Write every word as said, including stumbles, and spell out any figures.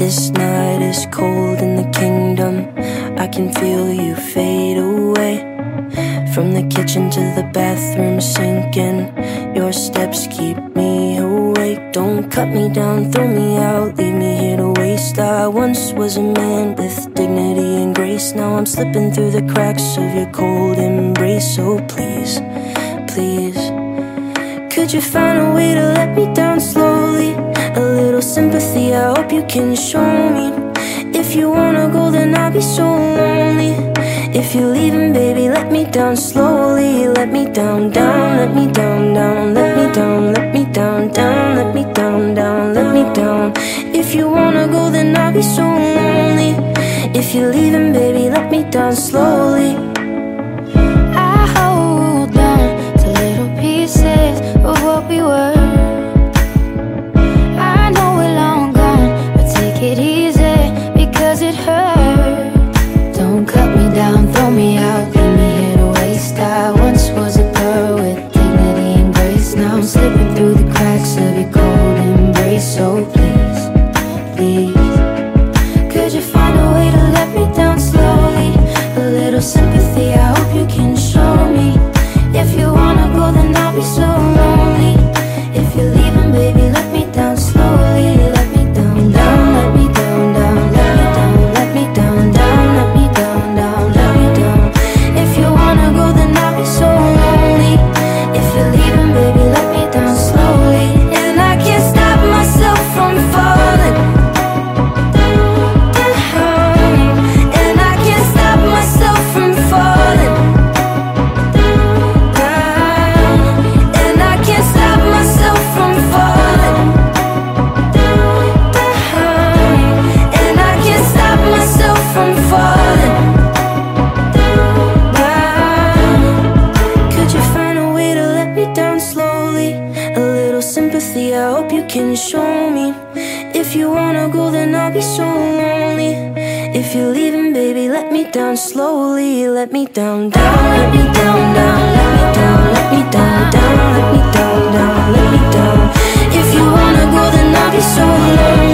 This night is cold in the kingdom. I can feel you fade away. From the kitchen to the bathroom sinking, your steps keep me awake. Don't cut me down, throw me out, leave me here to waste. I once was a man with dignity and grace. Now I'm slipping through the cracks of your cold embrace. So please, please, could you find a way to let me down slowly? A little sympathy, I hope you can show me. If you wanna go, then I'll be so lonely. If you're leaving, baby, let me down slowly. Let me down, down, let me down, down. Let me down, let me down, down. Let me down, down, let me down. If you wanna go, then I'll be so lonely. If you're leaving, baby, let me down slowly. I hold on to little pieces of what we were. I know we're long gone, but take it easy, because it hurt. Don't cut me down, throw me out, leave me here to waste. I once was a girl with dignity and grace. Now I'm slipping through the cracks of your cold embrace. So please, please, could you find a way to let me down slowly? A little sympathy, I hope you can show me. If you wanna go, then I'll be so lonely. If you're leaving, baby, let me down slowly. Let me down, down, let me down, down. Let me down, let me down, down. Let me down, down, let me down. If you wanna go, then I'll be so lonely. If you're leaving, baby, let me down slowly. And I can't stop myself from falling down. And I can't stop myself from falling down. And I can't stop myself from falling down. And I can't stop myself from falling down. Could you find a way to let me down slowly? A little sympathy, I hope you can show me. If you wanna go, then I'll be so lonely. If you're leaving, baby, let me down slowly. Let me down, down, let me down, down. Let me down, let me down, down. Let me down, down, let me down. If you wanna go, then I'll be so lonely.